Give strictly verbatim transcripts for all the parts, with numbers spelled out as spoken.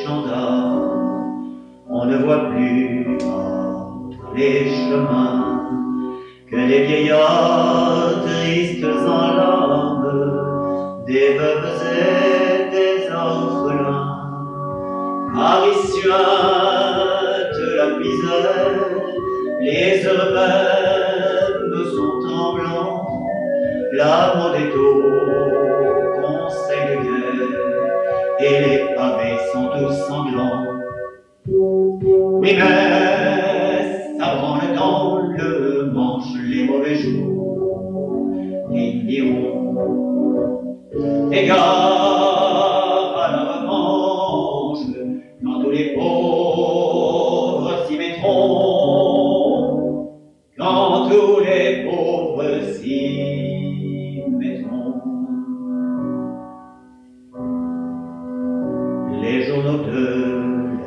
gendarmes, on ne voit plus par les chemins que des vieillards tristes en larmes, des veuves et des orphelins. Car il suinte la misère, les heureux mêmes sont tremblants, l'amour est au conseil de guerre, et les pavés sont tous sanglants. Oui, mais ça branle dans le manche les mauvais jours. Ils diront égard à la revanche quand tous les pauvres s'y mettront, quand tous les pauvres s'y mettront. Les journaux de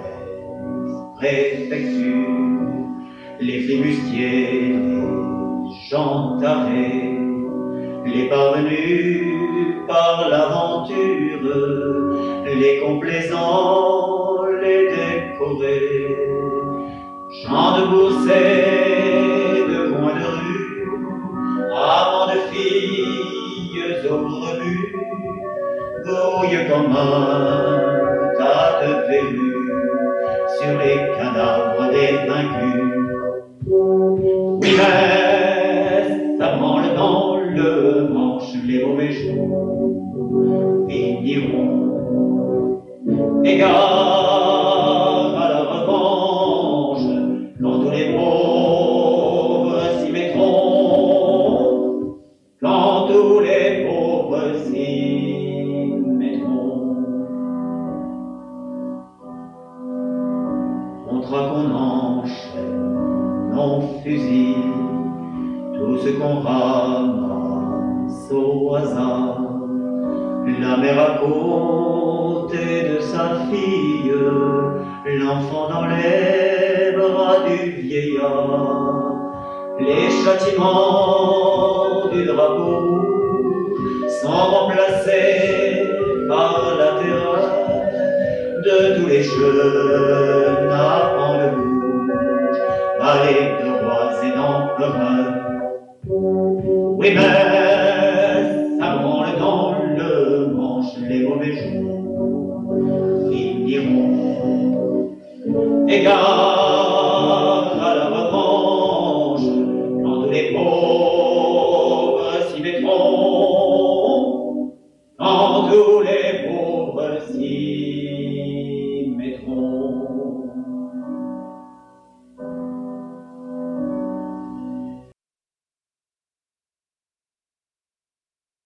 préfecture, les flibustiers, les gens tarés, les parvenus par l'aventure, les complaisants, les décorés, gens de bourse et de coin de rue, amants de filles au rebut, grouillent comme un tas de verrues sur les cadavres des vaincus. Oui, mais ça branle dans le manche les mauvais jours. Ils diront égard à la revanche quand tous les pauvres s'y mettront, quand tous les pauvres s'y mettront. Contrat qu'on enchaîne, on fusille tout ce qu'on ramasse au hasard. La mère à côté de sa fille, l'enfant dans les bras du vieillard. Les châtiments du drapeau rouge sont remplacés par la terreur de tous les jeunes apens de bouche, allés de rois et d'empereurs. Oui, mais